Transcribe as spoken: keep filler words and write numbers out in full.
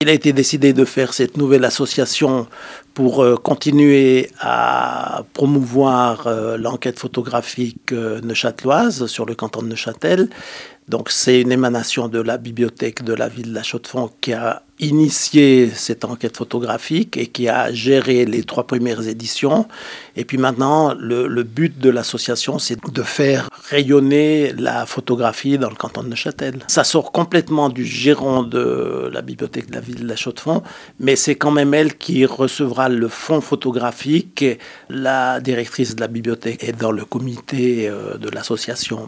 Il a été décidé de faire cette nouvelle association pour euh, continuer à promouvoir euh, l'enquête photographique euh, neuchâteloise sur le canton de Neuchâtel. Donc c'est une émanation de la bibliothèque de la ville de La Chaux-de-Fonds qui a initié cette enquête photographique et qui a géré les trois premières éditions. Et puis maintenant, le, le but de l'association, c'est de faire rayonner la photographie dans le canton de Neuchâtel. Ça sort complètement du giron de la bibliothèque de la ville de La Chaux-de-Fonds, mais c'est quand même elle qui recevra le fonds photographique. La directrice de la bibliothèque est dans le comité de l'association.